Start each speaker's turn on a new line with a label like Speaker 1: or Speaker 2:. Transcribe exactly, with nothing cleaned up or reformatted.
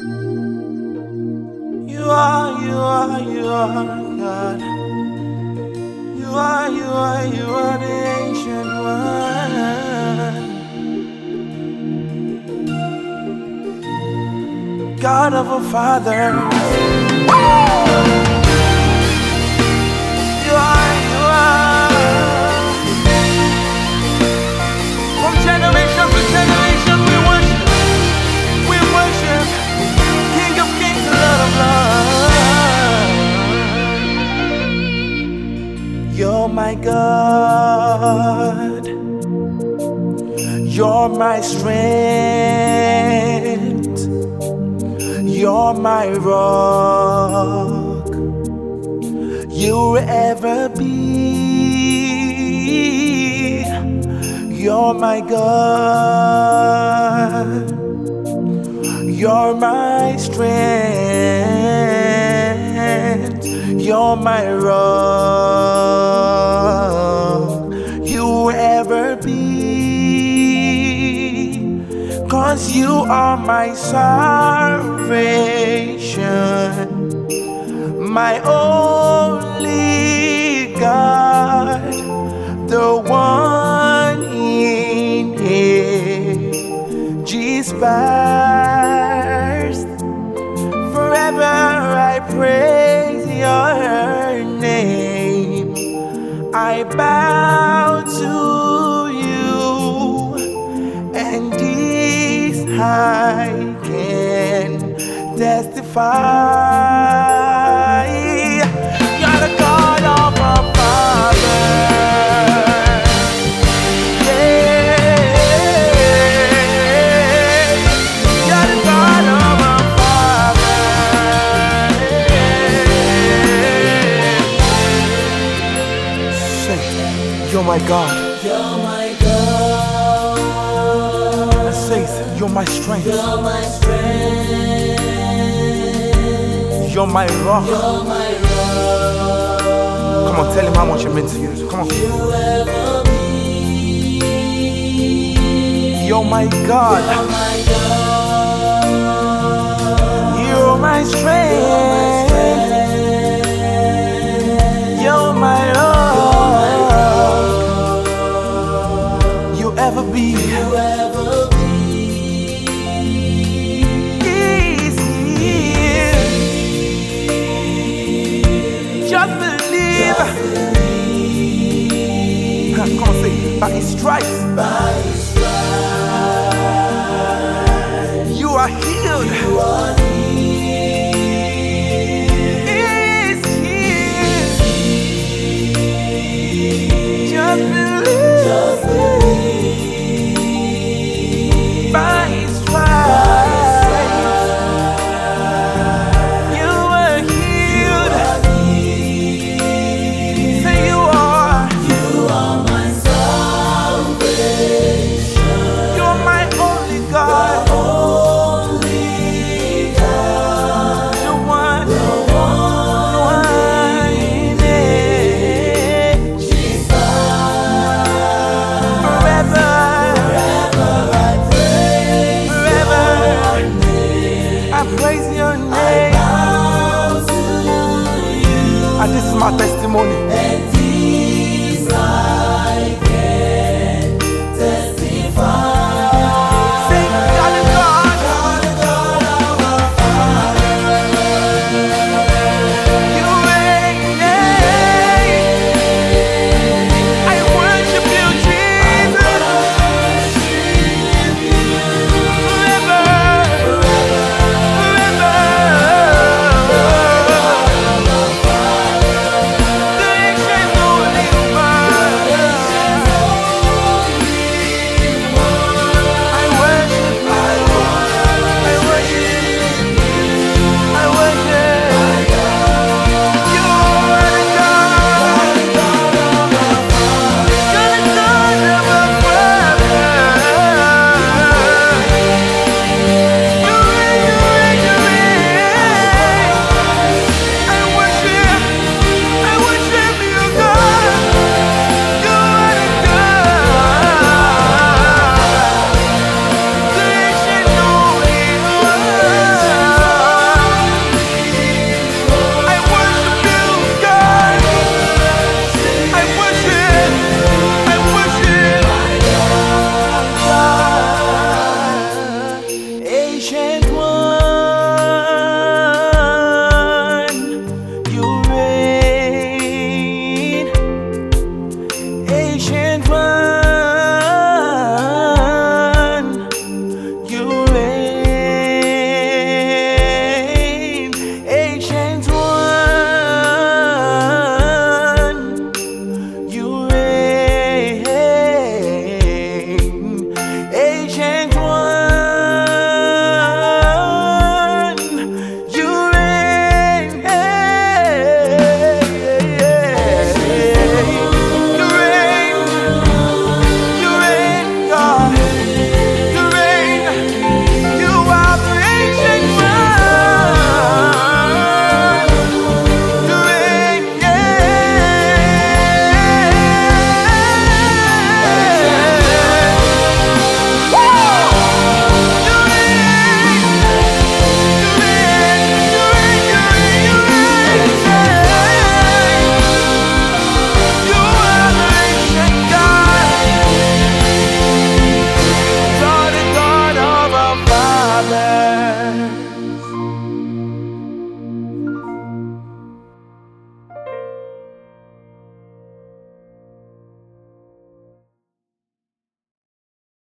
Speaker 1: You are, you are, you are God. You are, you are, you are the ancient one. God of our fathers. You are, you are. From generation to generation we worship. We worship King of Kings and Lord of Lords. You're my God. You're my strength. You're my rock. You'll ever be. You're my God. You're my strength. You're my rock. You'll ever be. 'Cause you are my salvation, my only God, the one in ages past. Forever I praise your name. I bow to you, and this I can testify. You're the God of our fathers. Yeah. You're the God of our fathers. Say, you're my God.
Speaker 2: You're my God.
Speaker 1: And say, you're my strength.
Speaker 2: You're my strength.
Speaker 1: You're my rock.
Speaker 2: You're my rock.
Speaker 1: Come on, tell him how much it meant to you. Come on.
Speaker 2: You ever be.
Speaker 1: You're my God.
Speaker 2: You're my God.
Speaker 1: You're my strength. You're my rock. You ever be.
Speaker 2: You ever be.
Speaker 1: Just believe.
Speaker 2: Just believe.
Speaker 1: Come on, say, by his stripes.
Speaker 2: By